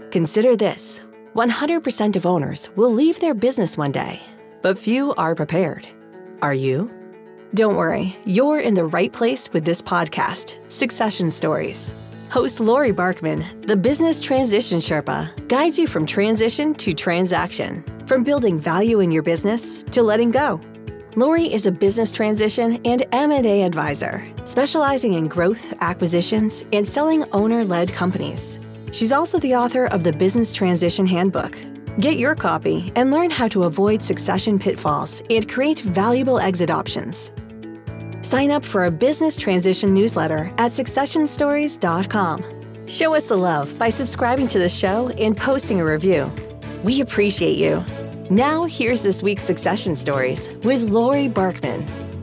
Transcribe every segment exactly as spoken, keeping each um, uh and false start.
Consider this. one hundred percent of owners will leave their business one day, but few are prepared. Are you? Don't worry, you're in the right place with this podcast, Succession Stories. Host Lori Barkman, the Business Transition Sherpa, guides you from transition to transaction, from building value in your business to letting go. Lori is a business transition and M and A advisor, specializing in growth, acquisitions, and selling owner-led companies. She's also the author of the Business Transition Handbook. Get your copy and learn how to avoid succession pitfalls and create valuable exit options. Sign up for a business transition newsletter at succession stories dot com. Show us the love by subscribing to the show and posting a review. We appreciate you. Now, here's this week's Succession Stories with Lori Barkman.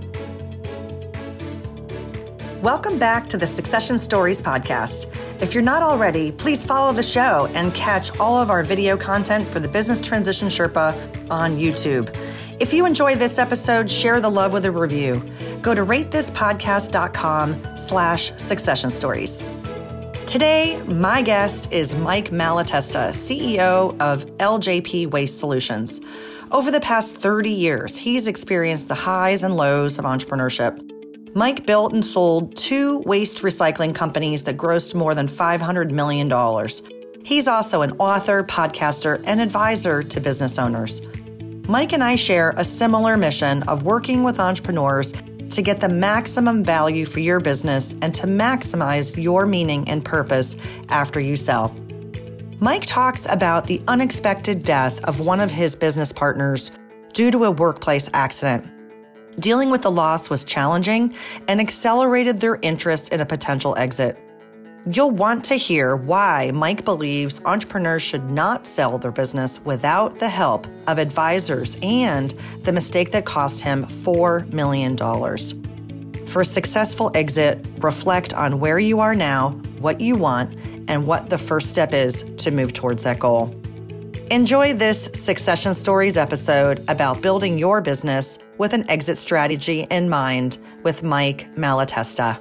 Welcome back to the Succession Stories podcast. If you're not already, please follow the show and catch all of our video content for the Business Transition Sherpa on YouTube. If you enjoyed this episode, share the love with a review. Go to ratethispodcast.com slash succession stories. Today, my guest is Mike Malatesta, C E O of L J P Waste Solutions. Over the past thirty years, he's experienced the highs and lows of entrepreneurship. Mike built and sold two waste recycling companies that grossed more than five hundred million dollars. He's also an author, podcaster, and advisor to business owners. Mike and I share a similar mission of working with entrepreneurs to get the maximum value for your business and to maximize your meaning and purpose after you sell. Mike talks about the unexpected death of one of his business partners due to a workplace accident. Dealing with the loss was challenging and accelerated their interest in a potential exit. You'll want to hear why Mike believes entrepreneurs should not sell their business without the help of advisors and the mistake that cost him four million dollars. For a successful exit, reflect on where you are now, what you want, and what the first step is to move towards that goal. Enjoy this Succession Stories episode about building your business with an exit strategy in mind with Mike Malatesta.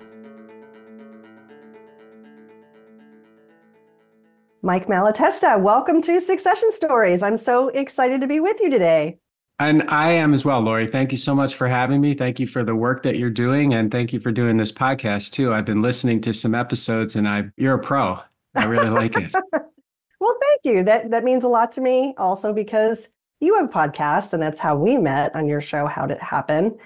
Mike Malatesta, welcome to Succession Stories. I'm so excited to be with you today. And I am as well, Lori. Thank you so much for having me. Thank you for the work that you're doing. And thank you for doing this podcast too. I've been listening to some episodes and I you're a pro. I really like it. Well, thank you. That that means a lot to me also because you have podcasts and that's how we met on your show, How'd It Happen?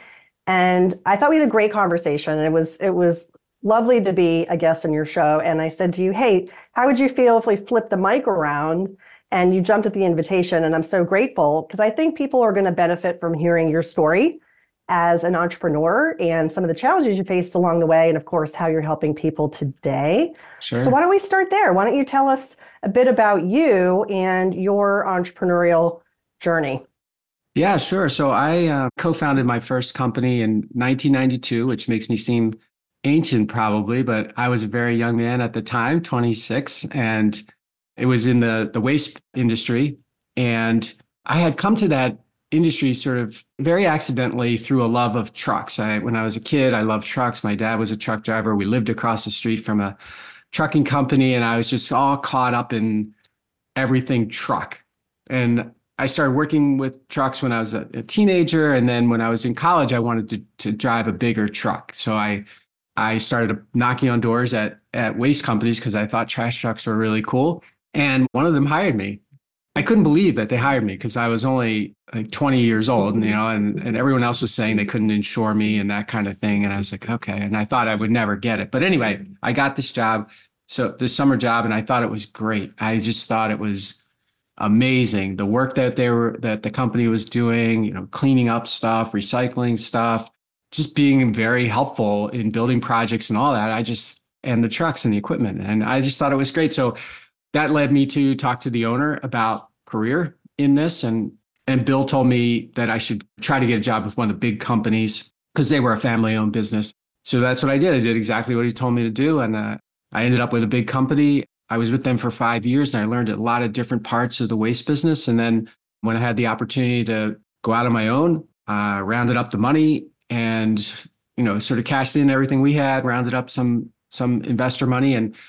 And I thought we had a great conversation. And it was it was lovely to be a guest on your show. And I said to you, hey, how would you feel if we flipped the mic around and you jumped at the invitation? And I'm so grateful because I think people are going to benefit from hearing your story as an entrepreneur and some of the challenges you faced along the way. And of course, how you're helping people today. Sure. So why don't we start there? Why don't you tell us a bit about you and your entrepreneurial journey? Yeah, sure. So I uh, co-founded my first company in nineteen ninety-two, which makes me seem ancient probably, but I was a very young man at the time, twenty-six, and it was in the, the waste industry. And I had come to that industry sort of very accidentally through a love of trucks. I, when I was a kid, I loved trucks. My dad was a truck driver. We lived across the street from a trucking company, and I was just all caught up in everything truck. And I started working with trucks when I was a, a teenager. And then when I was in college, I wanted to, to drive a bigger truck. So I I started knocking on doors at, at waste companies because I thought trash trucks were really cool. And one of them hired me. I couldn't believe that they hired me because I was only like twenty years old, and, you know, and, and everyone else was saying they couldn't insure me and that kind of thing. And I was like, okay. And I thought I would never get it. But anyway, I got this job, so this summer job, and I thought it was great. I just thought it was amazing. The work that they were, that the company was doing, you know, cleaning up stuff, recycling stuff, just being very helpful in building projects and all that. I just, and the trucks and the equipment. And I just thought it was great. So that led me to talk to the owner about career in this. And, and Bill told me that I should try to get a job with one of the big companies because they were a family owned business. So that's what I did. I did exactly what he told me to do. And uh, I ended up with a big company. I was with them for five years and I learned a lot of different parts of the waste business. And then when I had the opportunity to go out on my own, uh, rounded up the money and, you know, sort of cashed in everything we had, rounded up some some investor money, and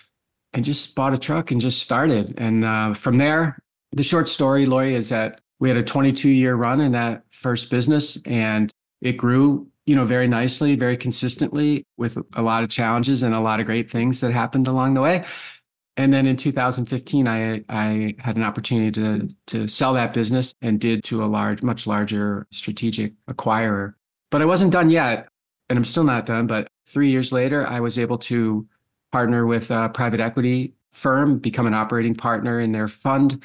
and just bought a truck and just started. And uh, from there, the short story, Lori, is that we had a twenty-two year run in that first business, and it grew, you know, very nicely, very consistently, with a lot of challenges and a lot of great things that happened along the way. And then in two thousand fifteen, I I had an opportunity to to sell that business and did to a large, much larger strategic acquirer. But I wasn't done yet, and I'm still not done. But three years later, I was able to partner with a private equity firm, become an operating partner in their fund,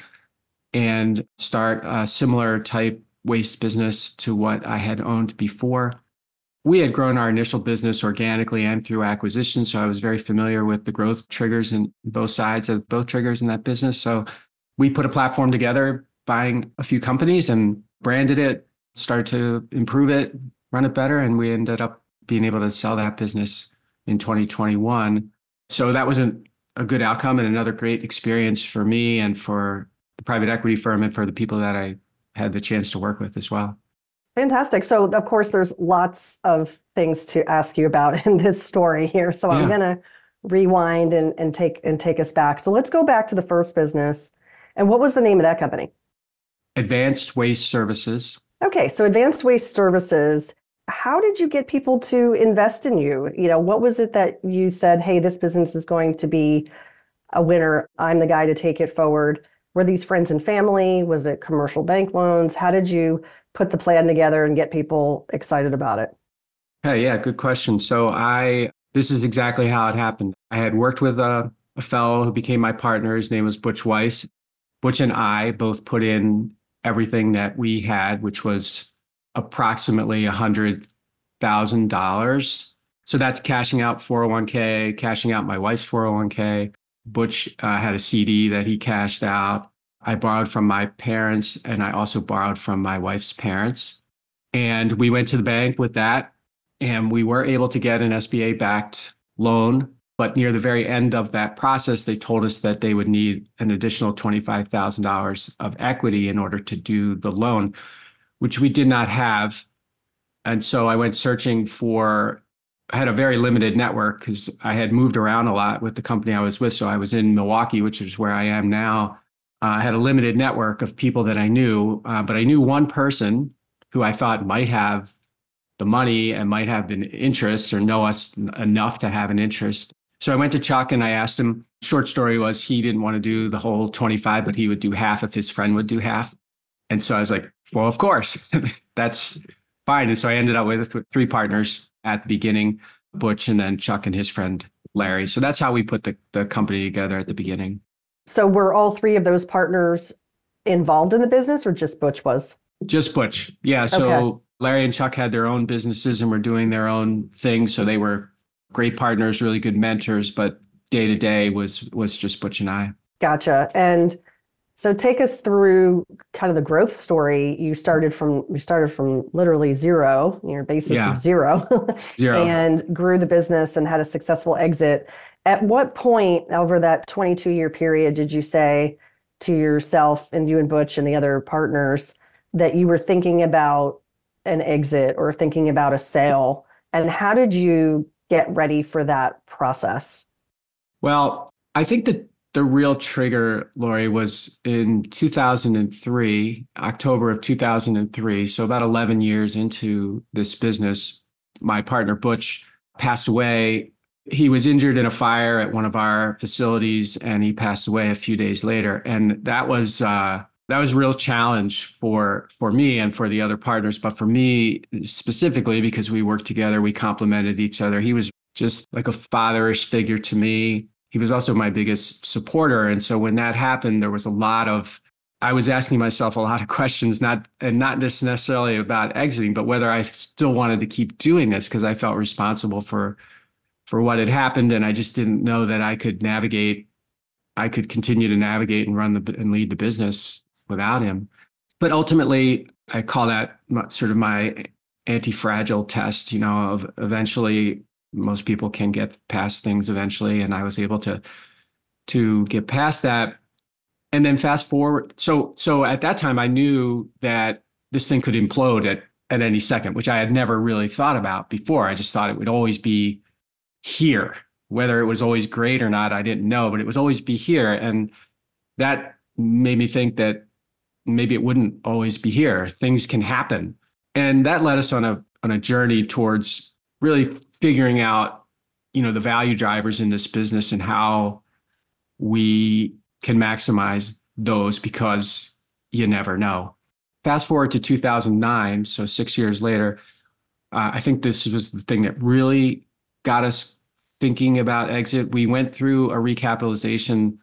and start a similar type waste business to what I had owned before. We had grown our initial business organically and through acquisition, so I was very familiar with the growth triggers in both sides of both triggers in that business. So we put a platform together, buying a few companies, and branded it, started to improve it, run it better, and we ended up being able to sell that business in twenty twenty-one. So that was an, a good outcome and another great experience for me and for the private equity firm and for the people that I had the chance to work with as well. Fantastic. So, of course, there's lots of things to ask you about in this story here. So yeah. I'm going to rewind and, and take and take us back. So let's go back to the first business. And what was the name of that company? Advanced Waste Services. Okay. So Advanced Waste Services. How did you get people to invest in you? You know, what was it that you said, hey, this business is going to be a winner. I'm the guy to take it forward. Were these friends and family? Was it commercial bank loans? How did you put the plan together and get people excited about it? Hey, yeah, good question. So I, this is exactly how it happened. I had worked with a, a fellow who became my partner. His name was Butch Weiss. Butch and I both put in everything that we had, which was approximately one hundred thousand dollars. So that's cashing out four oh one k, cashing out my wife's four oh one k. Butch uh, had a C D that he cashed out. I borrowed from my parents, and I also borrowed from my wife's parents. And we went to the bank with that, and we were able to get an S B A-backed loan. But near the very end of that process, they told us that they would need an additional twenty-five thousand dollars of equity in order to do the loan, which we did not have. And so I went searching for, I had a very limited network because I had moved around a lot with the company I was with. So I was in Milwaukee, which is where I am now. Uh, I had a limited network of people that I knew, uh, but I knew one person who I thought might have the money and might have an interest or know us enough to have an interest. So I went to Chuck and I asked him. Short story was he didn't want to do the whole twenty-five, but he would do half if his friend would do half. And so I was like, well, of course, that's fine. And so I ended up with three partners at the beginning, Butch and then Chuck and his friend, Larry. So that's how we put the, the company together at the beginning. So were all three of those partners involved in the business or just Butch was? Just Butch. Yeah. So okay. Larry and Chuck had their own businesses and were doing their own things. So they were great partners, really good mentors, but day to day was was just Butch and I. Gotcha. And so take us through kind of the growth story. You started from, we started from literally zero, your basis yeah. of zero, zero, and grew the business and had a successful exit. At what point over that twenty-two year period did you say to yourself and you and Butch and the other partners that you were thinking about an exit or thinking about a sale? And how did you get ready for that process? Well, I think that the real trigger, Lori, was in two thousand three, October of two thousand three. So about eleven years into this business, my partner Butch passed away. He was injured in a fire at one of our facilities, and he passed away a few days later. And that was uh, that was a real challenge for for me and for the other partners. But for me specifically, because we worked together, we complemented each other. He was just like a fatherish figure to me. He was also my biggest supporter. And so when that happened, there was a lot of, I was asking myself a lot of questions, not and not just necessarily about exiting, but whether I still wanted to keep doing this because I felt responsible for for what had happened. And I just didn't know that I could navigate, I could continue to navigate and run the and lead the business without him. But ultimately, I call that sort of my anti-fragile test, you know, of eventually most people can get past things eventually. And I was able to, to get past that. And then fast forward. So, so at that time, I knew that this thing could implode at, at any second, which I had never really thought about before. I just thought it would always be here. Whether it was always great or not, I didn't know, but it was always be here. And that made me think that maybe it wouldn't always be here. Things can happen. And that led us on a on a journey towards really figuring out, you know, the value drivers in this business and how we can maximize those, because you never know. Fast forward to two thousand nine, so six years later, uh, I think this was the thing that really got us thinking about exit. We went through a recapitalization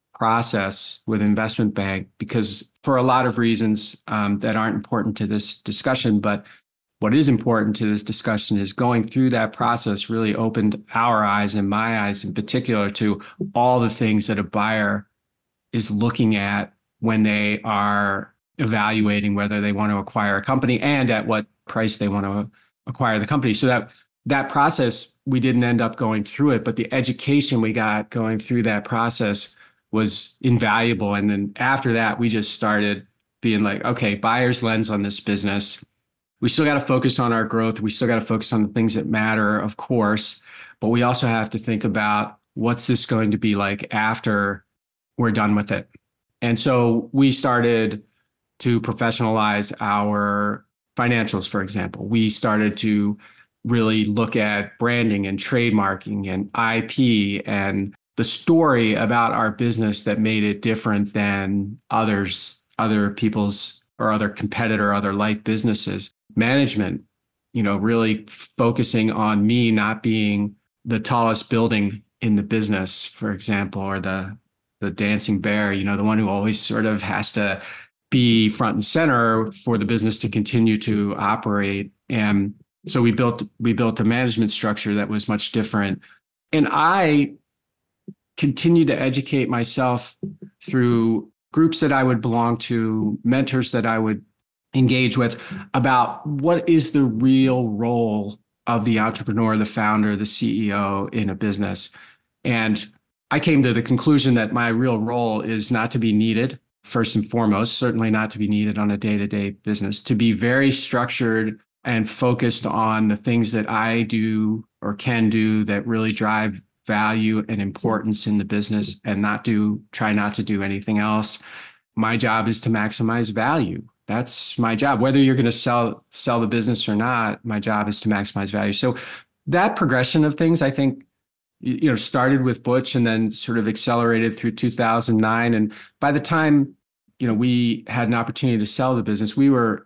process with investment bank because for a lot of reasons um, that aren't important to this discussion, but what is important to this discussion is going through that process really opened our eyes and my eyes in particular to all the things that a buyer is looking at when they are evaluating whether they want to acquire a company and at what price they want to acquire the company. So that that process, we didn't end up going through it, but the education we got going through that process was invaluable. And then after that, we just started being like, okay, buyer's lens on this business. We still got to focus on our growth. We still got to focus on the things that matter, of course, but we also have to think about what's this going to be like after we're done with it. And so we started to professionalize our financials, for example. We started to really look at branding and trademarking and I P and the story about our business that made it different than others, other people's or other competitor, other like businesses. Management, you know, really focusing on me not being the tallest building in the business, for example, or the the dancing bear, you know, the one who always sort of has to be front and center for the business to continue to operate. And so we built we built a management structure that was much different. And I continued to educate myself through groups that I would belong to, mentors that I would engage with about what is the real role of the entrepreneur, the founder, the C E O in a business. And I came to the conclusion that my real role is not to be needed, first and foremost, certainly not to be needed on a day-to-day business, to be very structured and focused on the things that I do or can do that really drive value and importance in the business and not do, try not to do anything else. My job is to maximize value. That's my job. Whether you're going to sell sell the business or not, my job is to maximize value. So that progression of things, I think, you know, started with Butch and then sort of accelerated through two thousand nine. And by the time, you know, we had an opportunity to sell the business, we were,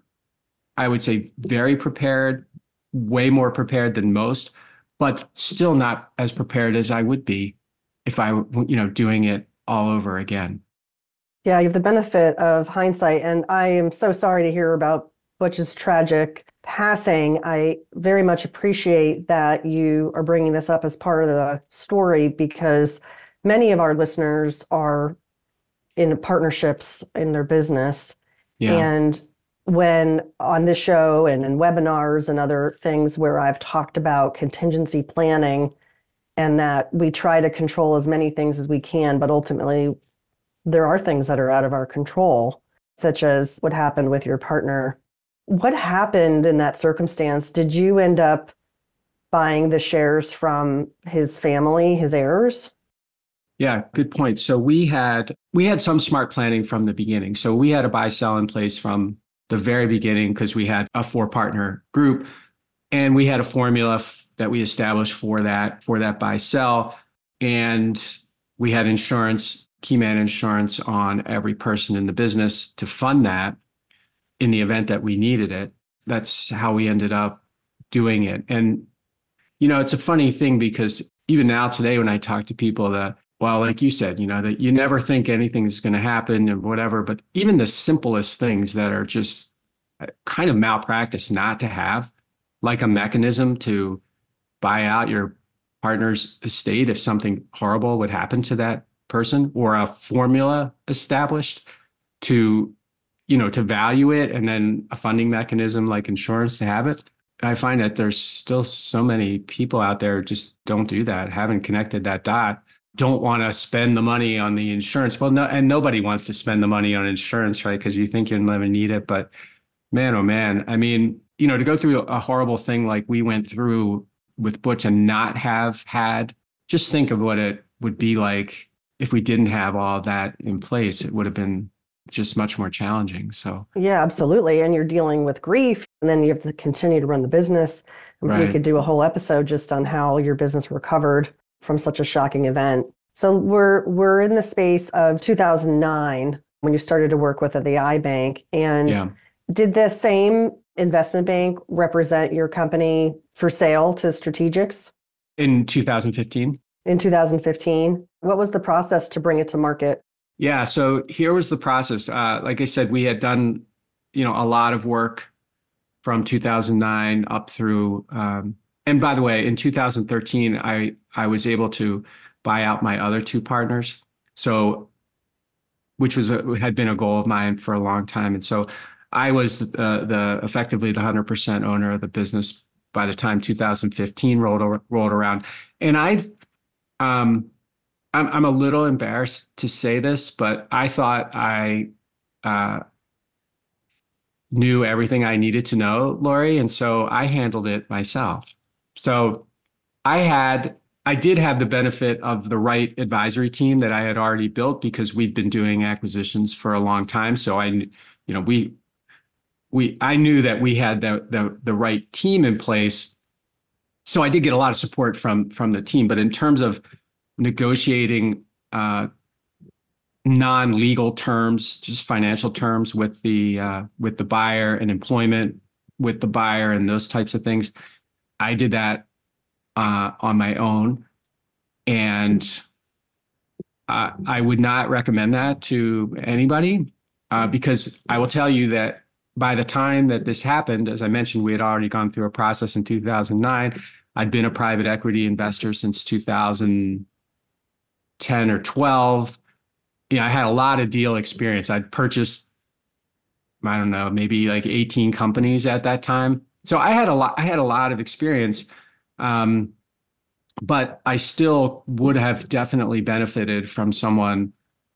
I would say, very prepared, way more prepared than most, but still not as prepared as I would be if I were, you know, doing it all over again. Yeah, you have the benefit of hindsight, and I am so sorry to hear about Butch's tragic passing. I very much appreciate that you are bringing this up as part of the story because many of our listeners are in partnerships in their business. Yeah. And when on this show and in webinars and other things where I've talked about contingency planning and that we try to control as many things as we can, but ultimately there are things that are out of our control, such as what happened with your partner. What happened in that circumstance? Did you end up buying the shares from his family, his heirs? Yeah, good point. So we had we had some smart planning from the beginning. So we had a buy sell in place from the very beginning because we had a four partner group and we had a formula f- that we established for that for that buy sell, and we had insurance, Keyman insurance on every person in the business to fund that in the event that we needed it. That's how we ended up doing it. And, you know, it's a funny thing because even now today, when I talk to people that, well, like you said, you know, that you never think anything's going to happen and whatever, but even the simplest things that are just kind of malpractice not to have, like a mechanism to buy out your partner's estate if something horrible would happen to that person, or a formula established to, you know, to value it, and then a funding mechanism like insurance to have it. I find that there's still so many people out there just don't do that, haven't connected that dot, don't want to spend the money on the insurance. Well, no, and nobody wants to spend the money on insurance, right? Because you think you'll never need it. But man, oh man, I mean, you know, to go through a horrible thing like we went through with Butch and not have had just think of what it would be like if we didn't have all that in place. It would have been just much more challenging. So Yeah, absolutely. And you're dealing with grief, and then you have to continue to run the business. right. We could do a whole episode just on how your business recovered from such a shocking event. So we're we're in the space of two thousand nine when you started to work with the iBank. And Yeah. did the same investment bank represent your company for sale to strategics In two thousand fifteen. in two thousand fifteen? What was the process to bring it to market? Yeah. So here was the process. Uh, like I said, we had done, you know, a lot of work from two thousand nine up through. Um, and by the way, in two thousand thirteen, I I was able to buy out my other two partners. So, which was a, had been a goal of mine for a long time. And so, I was uh, the effectively the one hundred percent owner of the business by the time two thousand fifteen rolled rolled around. And I. Um, I'm I'm a little embarrassed to say this, but I thought I uh, knew everything I needed to know, Lori, and so I handled it myself. So I had I did have the benefit of the right advisory team that I had already built because we'd been doing acquisitions for a long time. So I, you know, we we I knew that we had the the the right team in place. So I did get a lot of support from from the team, but in terms of negotiating uh, non-legal terms, just financial terms with the uh, with the buyer and employment with the buyer and those types of things, I did that uh, on my own, and uh, I would not recommend that to anybody uh, because I will tell you that by the time that this happened, as I mentioned, we had already gone through a process in two thousand nine. I'd been a private equity investor since two thousand ten or twelve. You know, I had a lot of deal experience. I'd purchased, I don't know, maybe like eighteen companies at that time. So I had a lot, I had a lot of experience. Um, but I still would have definitely benefited from someone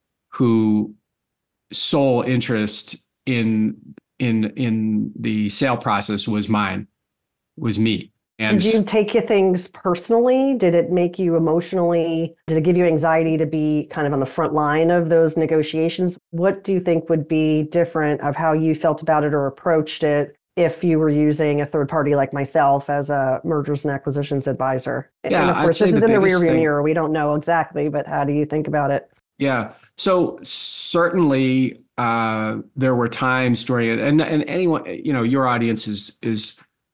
who sole interest in in in the sale process was mine, was me. And did you take things personally? Did it make you emotionally? Did it give you anxiety to be kind of on the front line of those negotiations? What do you think would be different of how you felt about it or approached it if you were using a third party like myself as a mergers and acquisitions advisor? Yeah, and of course, I'd this say is the in the biggest rearview thing- mirror. We don't know exactly, but how do you think about it? Yeah. So certainly uh, there were times during it, and and anyone, you know, your audience is is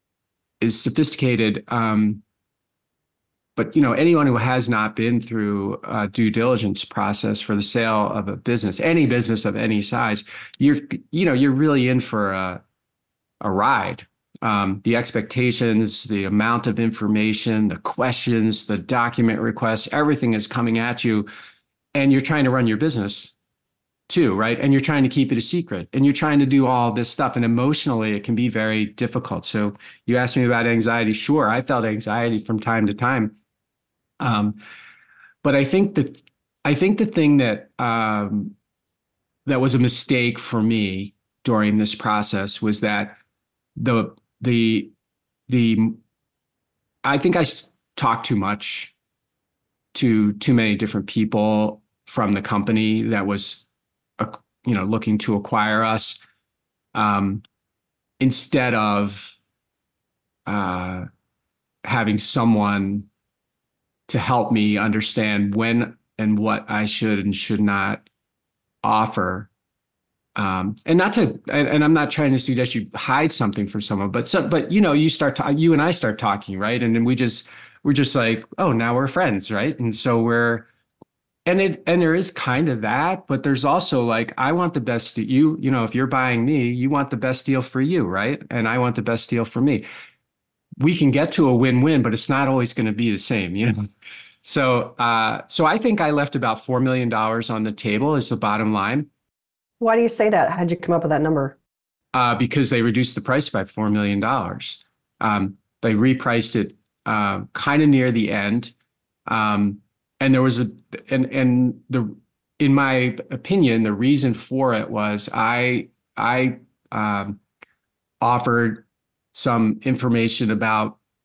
is sophisticated, um, but you know, anyone who has not been through a due diligence process for the sale of a business, any business of any size, you're you know you're really in for a a ride. Um, the expectations, the amount of information, the questions, the document requests, everything is coming at you. And you're trying to run your business too, right? And you're trying to keep it a secret and you're trying to do all this stuff. And emotionally, it can be very difficult. So you asked me about anxiety. Sure, I felt anxiety from time to time. Um, but I think that I think the thing that um, that was a mistake for me during this process was that the the the I think I talked too much to too many different people from the company that was, uh, you know, looking to acquire us, um, instead of uh, having someone to help me understand when and what I should and should not offer. Um, and not to, and, and I'm not trying to suggest you hide something from someone, but so, but you know, you start to, you and I start talking, right? And then we just, we're just like, oh, now we're friends, right? And so we're, and it, and there is kind of that, but there's also like, I want the best that you, you know, if you're buying me, you want the best deal for you, right? And I want the best deal for me. We can get to a win-win, but it's not always going to be the same, you know? So, uh, so I think I left about four million dollars on the table as the bottom line. Why do you say that? How'd you come up with that number? Uh, because they reduced the price by four million dollars. Um, they repriced it uh, kind of near the end. Um, and there was a, and, and the, in my opinion, the reason for it was I, I um, offered some information about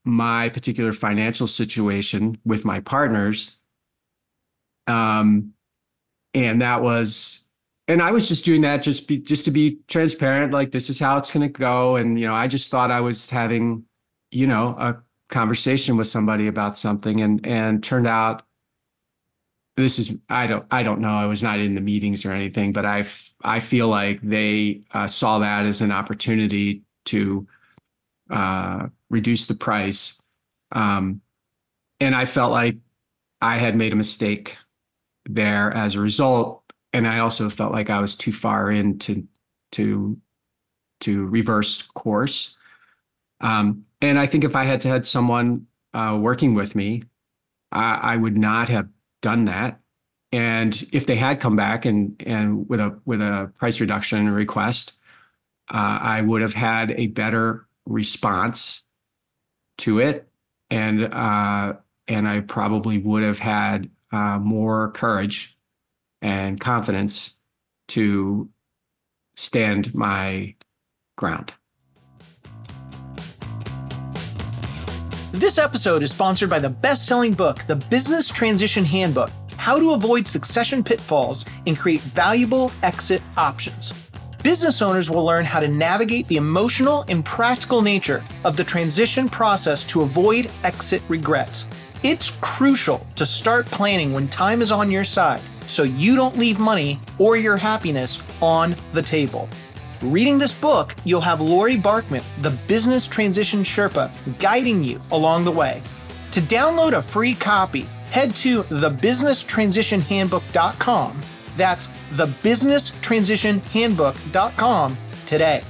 my particular financial situation with my partners. Um, and that was, and I was just doing that just be, just to be transparent, like this is how it's going to go. And, you know, I just thought I was having, you know, a conversation with somebody about something, and, and turned out this is, I don't, I don't know. I was not in the meetings or anything, but I, I feel like they uh, saw that as an opportunity to uh, reduce the price. Um, and I felt like I had made a mistake there as a result. And I also felt like I was too far in to, to, to reverse course. Um, and I think if I had to had someone uh, working with me, I, I would not have done that. And if they had come back and, and with a, with a price reduction request, uh, I would have had a better response to it. And, uh, and I probably would have had uh, more courage and confidence to stand my ground. This episode is sponsored by the best-selling book, The Business Transition Handbook: How to Avoid Succession Pitfalls and Create Valuable Exit Options. Business owners will learn how to navigate the emotional and practical nature of the transition process to avoid exit regrets. It's crucial to start planning when time is on your side, so you don't leave money or your happiness on the table. Reading this book, you'll have Lori Barkman, the Business Transition Sherpa, guiding you along the way. To download a free copy, head to the business transition handbook dot com. That's the business transition handbook dot com today.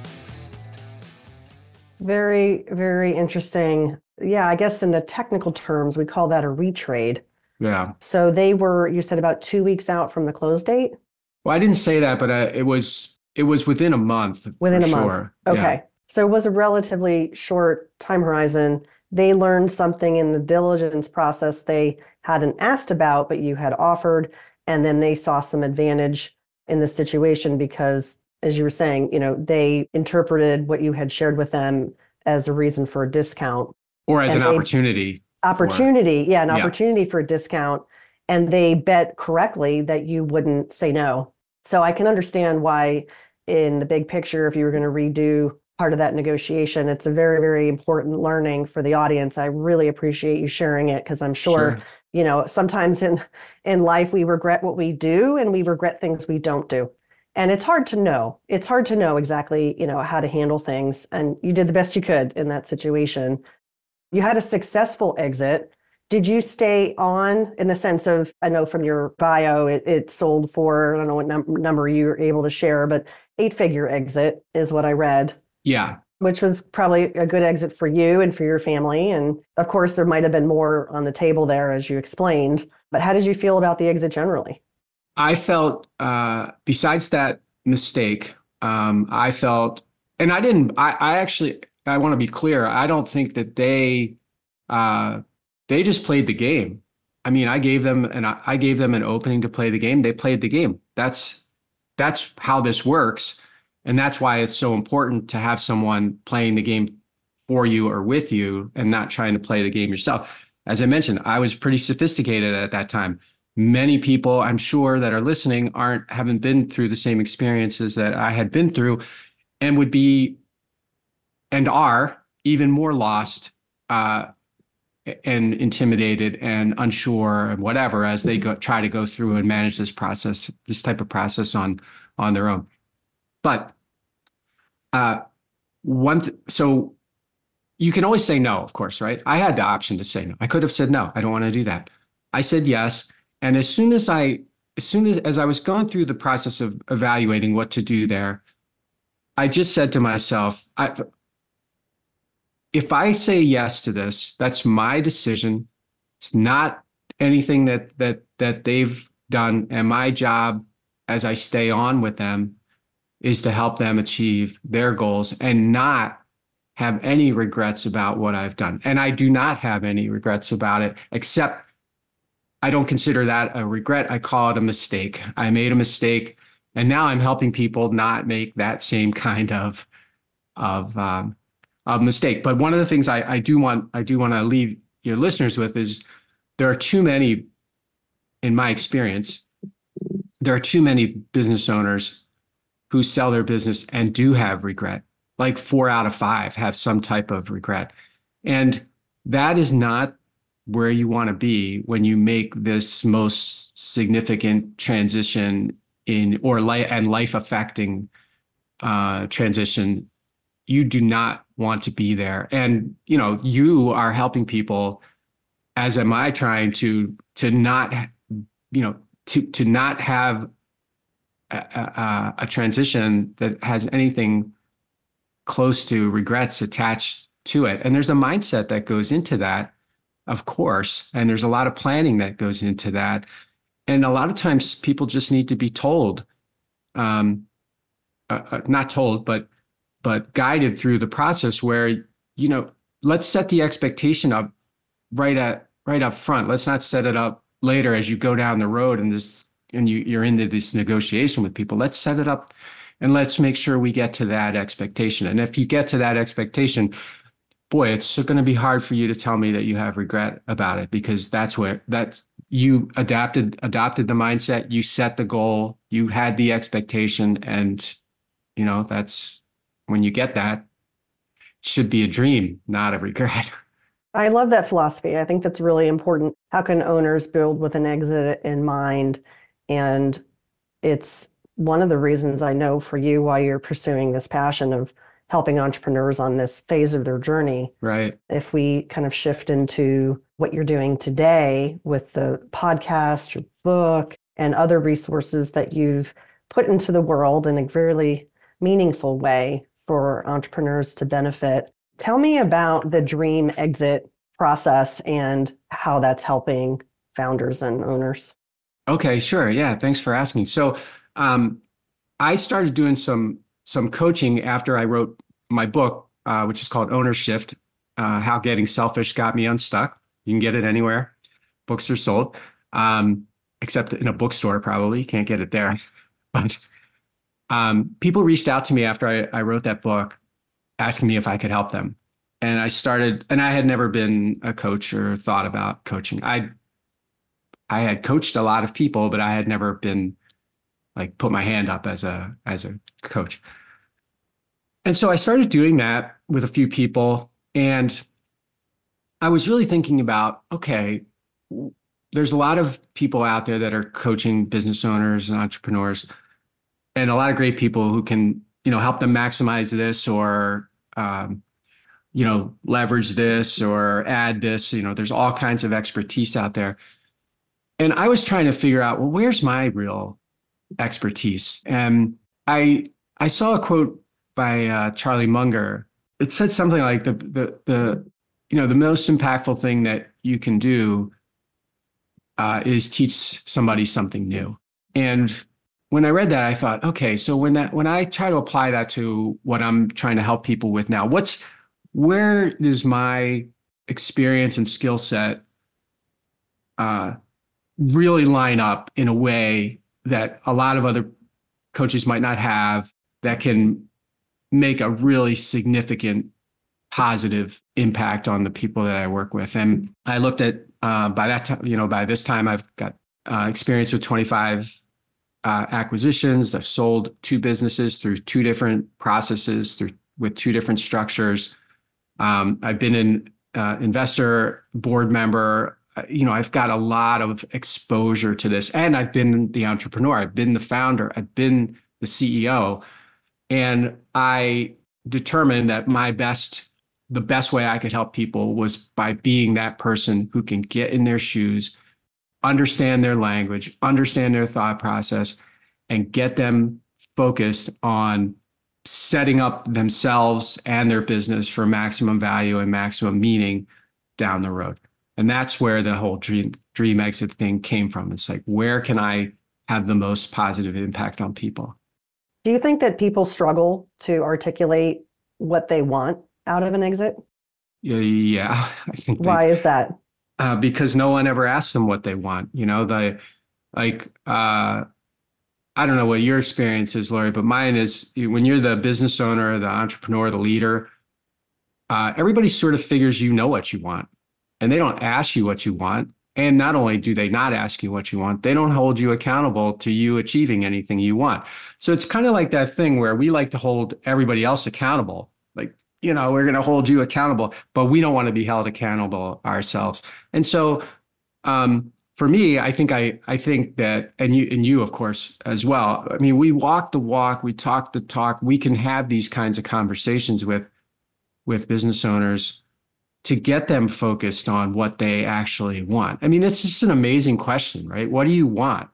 Very, very interesting. Yeah, I guess in the technical terms, we call that a retrade. Yeah. So they were, you said, about two weeks out from the close date? Well, I didn't say that, but uh, it was it was within a month. Within for a sure. month. Okay. Yeah. So it was a relatively short time horizon. They learned something in the diligence process they hadn't asked about, but you had offered, and then they saw some advantage in the situation because, as you were saying, you know, they interpreted what you had shared with them as a reason for a discount. Or as And an they- opportunity. Opportunity, yeah, an Yeah. opportunity for a discount. And they bet correctly that you wouldn't say no. So I can understand why, in the big picture, if you were going to redo part of that negotiation, it's a very, very important learning for the audience. I really appreciate you sharing it, because I'm sure, Sure. you know, sometimes in in life we regret what we do and we regret things we don't do. And it's hard to know. It's hard to know exactly, you know, how to handle things. And you did the best you could in that situation. You had a successful exit. Did you stay on, in the sense of, I know from your bio, it, it sold for, I don't know what num- number you were able to share, but eight-figure exit is what I read, Yeah. which was probably a good exit for you and for your family. And of course, there might have been more on the table there, as you explained. But how did you feel about the exit generally? I felt, uh, besides that mistake, um, I felt, and I didn't, I, I actually, I want to be clear. I don't think that they, uh, they just played the game. I mean, I gave them an, I gave them an opening to play the game. They played the game. That's, that's how this works. And that's why it's so important to have someone playing the game for you or with you and not trying to play the game yourself. As I mentioned, I was pretty sophisticated at that time. Many people, I'm sure, that are listening aren't, haven't been through the same experiences that I had been through, and would be, and are even more lost, uh, and intimidated and unsure and whatever, as they go try to go through and manage this process, this type of process on, on their own. But uh, one, th- so you can always say no, of course, right? I had the option to say no. I could have said no, I don't want to do that. I said yes. And as soon as I, as soon as, as I was going through the process of evaluating what to do there, I just said to myself, I, if I say yes to this, that's my decision. It's not anything that that that they've done. And my job, as I stay on with them, is to help them achieve their goals and not have any regrets about what I've done. And I do not have any regrets about it, except I don't consider that a regret. I call it a mistake. I made a mistake, and now I'm helping people not make that same kind of of um, a mistake. But one of the things I, I do want I do want to leave your listeners with is there are too many, in my experience, there are too many business owners who sell their business and do have regret. Like four out of five have some type of regret. And that is not where you want to be when you make this most significant transition in or life and life affecting uh, transition. You do not want to be there. And, you know, you are helping people, as am I, trying to, to not, you know, to, to not have a, a, a transition that has anything close to regrets attached to it. And there's a mindset that goes into that, of course. And there's a lot of planning that goes into that. And a lot of times people just need to be told, um, uh, not told, but but guided through the process where, you know, let's set the expectation up right at right up front. Let's not set it up later as you go down the road and this and you, you're into this negotiation with people. Let's set it up and let's make sure we get to that expectation. And if you get to that expectation, boy, it's going to be hard for you to tell me that you have regret about it, because that's where that's you adapted adopted the mindset, you set the goal, you had the expectation, and you know that's when you get that, it should be a dream, not a regret. I love that philosophy. I think that's really important. How can owners build with an exit in mind? And it's one of the reasons I know for you why you're pursuing this passion of helping entrepreneurs on this phase of their journey. Right. If we kind of shift into what you're doing today with the podcast, your book, and other resources that you've put into the world in a really meaningful way for entrepreneurs to benefit. Tell me about the dream exit process and how that's helping founders and owners. Okay, sure. Yeah, thanks for asking. So um, I started doing some some coaching after I wrote my book, uh, which is called Ownershift, uh, How Getting Selfish Got Me Unstuck. You can get it anywhere. Books are sold, um, except in a bookstore, probably. You can't get it there. But um, people reached out to me after I, I wrote that book, asking me if I could help them. And I started, and I had never been a coach or thought about coaching. I I had coached a lot of people, but I had never been like put my hand up as a as a coach. And so I started doing that with a few people, and I was really thinking about, okay, there's a lot of people out there that are coaching business owners and entrepreneurs, and a lot of great people who can, you know, help them maximize this or, um, you know, leverage this or add this. You know, there's all kinds of expertise out there. And I was trying to figure out, well, where's my real expertise? And I I saw a quote by uh, Charlie Munger. It said something like the the the you know the most impactful thing that you can do uh, is teach somebody something new. And when I read that, I thought, okay, so when that when I try to apply that to what I'm trying to help people with now, what's where does my experience and skill set uh, really line up in a way that a lot of other coaches might not have, that can make a really significant positive impact on the people that I work with. And I looked at, uh, by that time, you know, by this time I've got uh, experience with twenty-five uh, acquisitions. I've sold two businesses through two different processes, through with two different structures. Um, I've been an uh, investor, board member. You know, I've got a lot of exposure to this, and I've been the entrepreneur. I've been the founder. I've been the C E O, and I determined that my best, the best way I could help people was by being that person who can get in their shoes, understand their language, understand their thought process, and get them focused on setting up themselves and their business for maximum value and maximum meaning down the road. And that's where the whole dream dream exit thing came from. It's like, where can I have the most positive impact on people? Do you think that people struggle to articulate what they want out of an exit? Yeah, yeah. I think they, Why is that? Uh, because no one ever asks them what they want. You know, the like uh, I don't know what your experience is, Lori, but mine is when you're the business owner, the entrepreneur, the leader, uh, everybody sort of figures you know what you want, and they don't ask you what you want. And not only do they not ask you what you want, they don't hold you accountable to you achieving anything you want. So it's kind of like that thing where we like to hold everybody else accountable. Like, you know, we're going to hold you accountable, but we don't want to be held accountable ourselves. And so um, for me, I think I I think that, and you and you, of course, as well. I mean, we walk the walk, we talk the talk. We can have these kinds of conversations with with business owners to get them focused on what they actually want. I mean, it's just an amazing question, right? What do you want?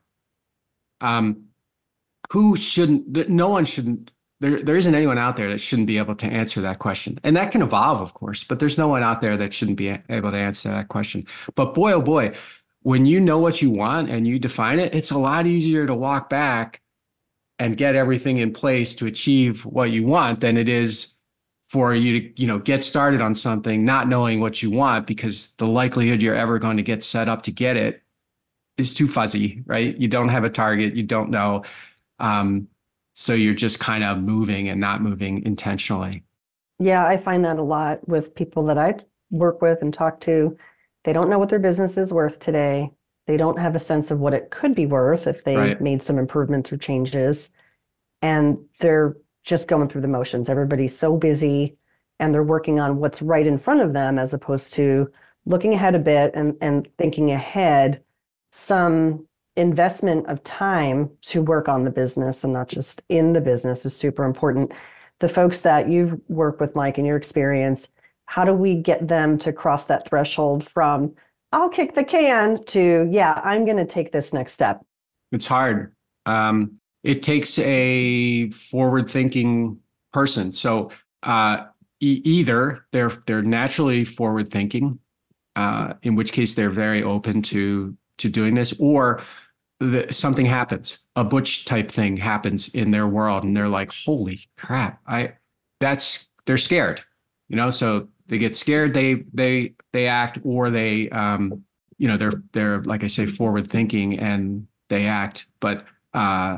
Um, who shouldn't, no one shouldn't, there, there isn't anyone out there that shouldn't be able to answer that question. And that can evolve, of course, but there's no one out there that shouldn't be able to answer that question. But boy, oh boy, when you know what you want and you define it, it's a lot easier to walk back and get everything in place to achieve what you want than it is for you to, you know, get started on something not knowing what you want, because the likelihood you're ever going to get set up to get it is too fuzzy, right? You don't have a target, you don't know. Um, so you're just kind of moving and not moving intentionally. Yeah, I find that a lot with people that I work with and talk to. They don't know what their business is worth today. They don't have a sense of what it could be worth if they Right. made some improvements or changes. And they're just going through the motions. Everybody's so busy and they're working on what's right in front of them as opposed to looking ahead a bit and, and thinking ahead. Some investment of time to work on the business and not just in the business is super important. The folks that you've worked with, Mike, in your experience, how do we get them to cross that threshold from I'll kick the can to, yeah, I'm going to take this next step? It's hard. Um, It takes a forward-thinking person. So uh, e- either they're they're naturally forward-thinking, uh, in which case they're very open to to doing this, or the, something happens, a Butch type thing happens in their world, and they're like, "Holy crap!" I that's they're scared, you know. So they get scared, they they they act, or they um, you know they're they're like I say, forward-thinking and they act, but. Uh,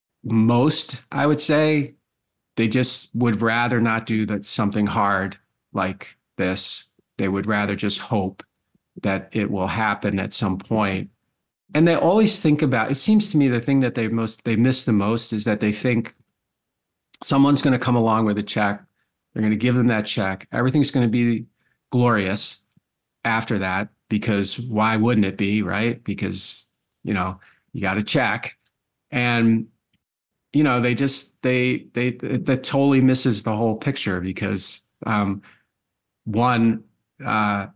Most, I would say, they just would rather not do that something hard like this. They would rather just hope that it will happen at some point. And they always think about, it seems to me the thing that they most they miss the most is that they think someone's going to come along with a check. They're going to give them that check. Everything's going to be glorious after that, because why wouldn't it be, right? Because, you know, you got a check. And you know, they just, they, they, that totally misses the whole picture, because um, one, uh,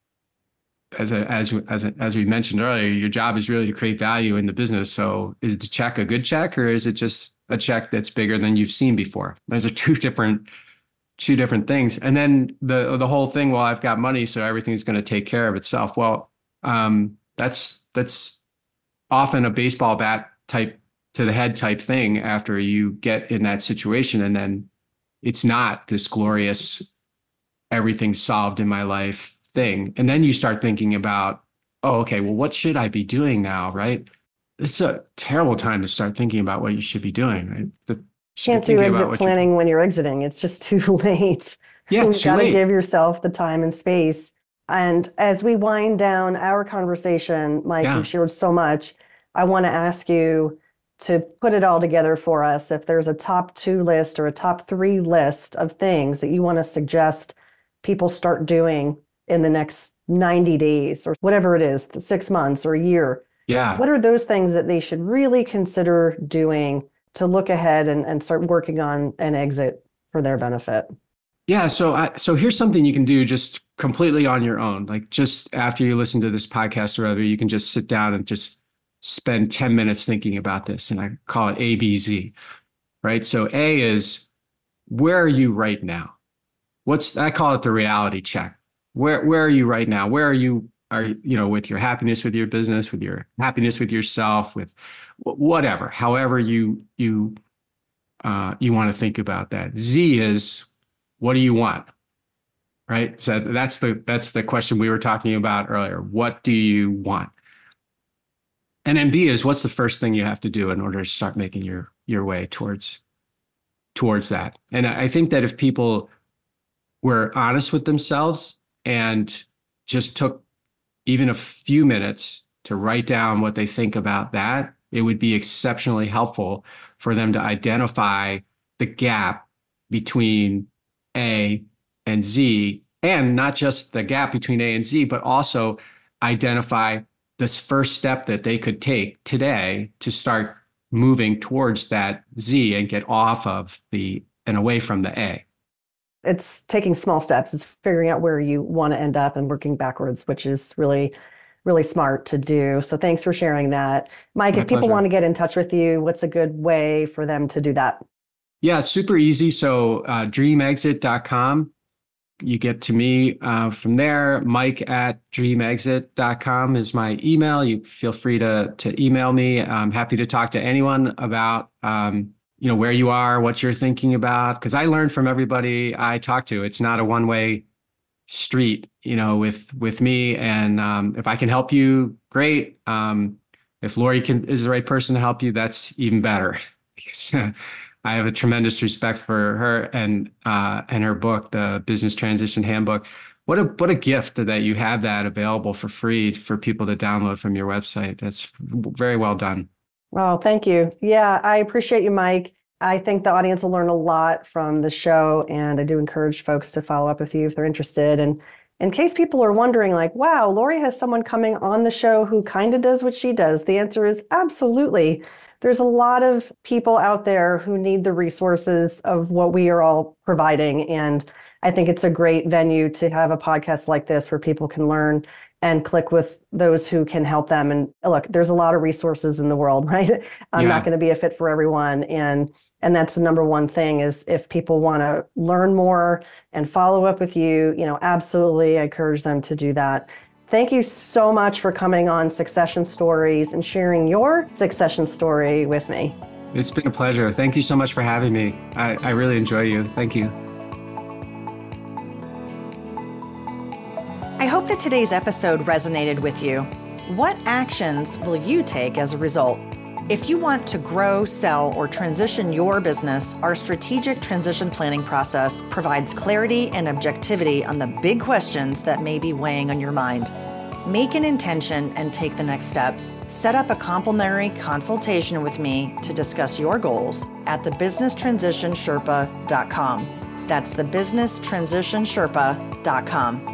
as a, as, as, a, as we mentioned earlier, your job is really to create value in the business. So is the check a good check, or is it just a check that's bigger than you've seen before? Those are two different, two different things. And then the, the whole thing, well, I've got money, so everything's going to take care of itself. Well, um, that's, that's often a baseball bat type to the head type thing after you get in that situation. And then it's not this glorious, everything's solved in my life thing. And then you start thinking about, oh, okay, well, what should I be doing now, right? It's a terrible time to start thinking about what you should be doing, right? The, Can't do exit planning when you're exiting. It's just too late. Yeah, it's You've too got to late. give yourself the time and space. And as we wind down our conversation, Mike, Yeah. you've shared so much. I want to ask you to put it all together for us. If there's a top two list or a top three list of things that you want to suggest people start doing in the next ninety days or whatever it is, the six months or a year, Yeah. what are those things that they should really consider doing to look ahead and, and start working on an exit for their benefit? Yeah. So, I, so here's something you can do just completely on your own. Like just after you listen to this podcast or other, you can just sit down and just spend ten minutes thinking about this. And I call it A B Z, right? So A is, where are you right now? What's, I call it the reality check. Where, where are you right now? Where are you, are you know, with your happiness with your business, with your happiness with yourself, with whatever, however you, you, uh, you want to think about that. Z is, what do you want? Right? So that's the, that's the question we were talking about earlier. What do you want? And then B is, what's the first thing you have to do in order to start making your your way towards towards that? And I think that if people were honest with themselves and just took even a few minutes to write down what they think about that, it would be exceptionally helpful for them to identify the gap between A and Z, and not just the gap between A and Z, but also identify this first step that they could take today to start moving towards that Z and get off of the and away from the A. It's taking small steps. It's figuring out where you want to end up and working backwards, which is really, really smart to do. So thanks for sharing that. Mike, My if people pleasure. want to get in touch with you, what's a good way for them to do that? Yeah, it's super easy. So uh, dream exit dot com. You get to me uh, from there. Mike at dream exit dot com is my email. You feel free to to email me. I'm happy to talk to anyone about um, you know, where you are, what you're thinking about, because I learn from everybody I talk to. It's not a one-way street, you know, with with me. And um, if I can help you, great. Um, if Lori can is the right person to help you, that's even better. I have a tremendous respect for her and uh, and her book, the Business Transition Handbook. What a what a gift that you have that available for free for people to download from your website. That's very well done. Well, thank you. Yeah, I appreciate you, Mike. I think the audience will learn a lot from the show, and I do encourage folks to follow up with you if they're interested. And in case people are wondering, like, wow, Lori has someone coming on the show who kind of does what she does, the answer is absolutely. There's a lot of people out there who need the resources of what we are all providing. And I think it's a great venue to have a podcast like this where people can learn and click with those who can help them. And look, there's a lot of resources in the world, right? I'm Yeah. not going to be a fit for everyone. And and that's the number one thing is if people want to learn more and follow up with you, you know, absolutely, I encourage them to do that. Thank you so much for coming on Succession Stories and sharing your succession story with me. It's been a pleasure. Thank you so much for having me. I, I really enjoy you. Thank you. I hope that today's episode resonated with you. What actions will you take as a result? If you want to grow, sell, or transition your business, our strategic transition planning process provides clarity and objectivity on the big questions that may be weighing on your mind. Make an intention and take the next step. Set up a complimentary consultation with me to discuss your goals at the business transition sherpa dot com. That's the business transition sherpa dot com.